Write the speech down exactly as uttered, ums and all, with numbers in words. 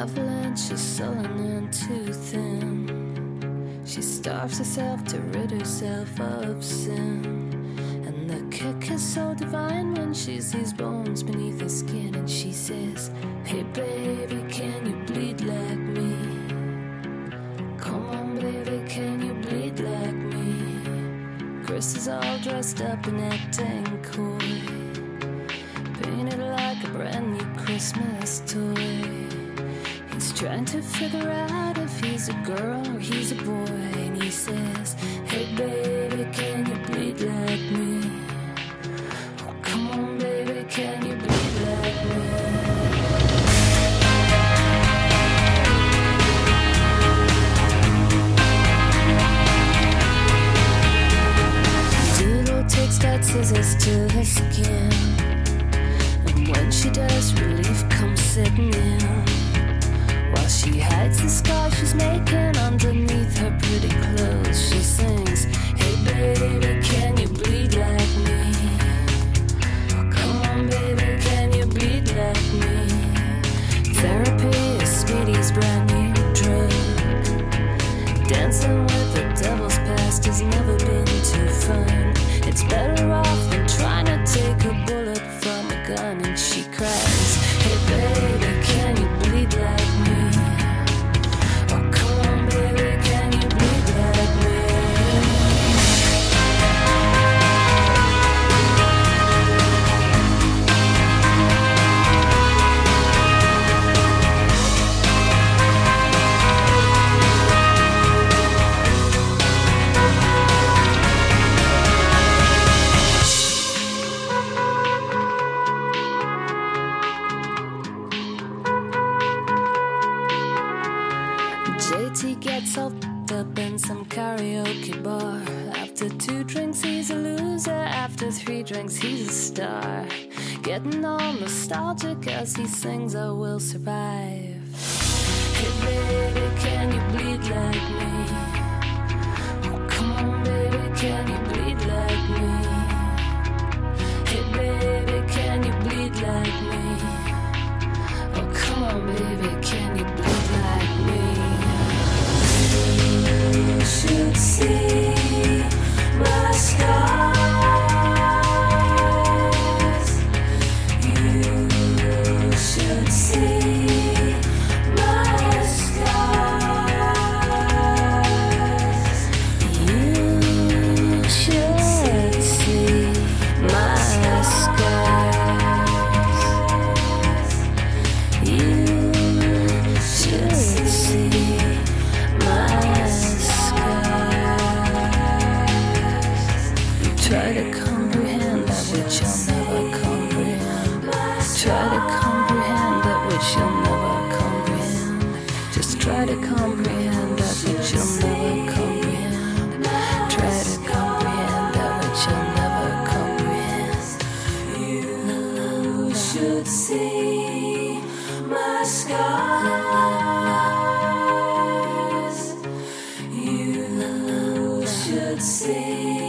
avalanche is sullen and too thin. She starves herself to rid herself of sin. And the kick is so divine when she sees bones beneath her skin. And she says, hey baby, can you bleed like me? Come on baby, can you bleed like me? Chris is all dressed up and acting coy, painted like a brand new Christmas toy. He's trying to figure out if he's a girl or he's a boy. And he says, hey baby, can you bleed like me? Oh, come on baby, can you bleed like me? Doodle takes that scissors to her skin, and when she does, relief comes sitting in. While she hides the scar she's making underneath her pretty clothes, she sings, hey baby, can you bleed like me? Oh, come on baby, can you bleed like me? Therapy is Speedy's brand new drug. Dancing with the devil's past has never been too fun. It's better off than trying to take a bullet from a gun. And she cries, hey baby, can you bleed like me? Oh, come on baby, can you bleed like me? J T gets all f***ed up in some karaoke bar. After two drinks he's a loser, after three drinks he's a star. Getting all nostalgic as he sings I Will Survive. Hey baby, can you bleed like me? Oh, come on baby, can you bleed like me? Hey baby, can you bleed like me? Oh, come on baby, can you bleed like me? You should see my scars. You should see my scars. You should see my scars. You should see my scars. Try to comprehend that which you'll never comprehend. Try to comprehend that which you'll never comprehend. Just try to comprehend that which you'll never comprehend. Try to comprehend that which you'll never comprehend. You should see my scars. You should see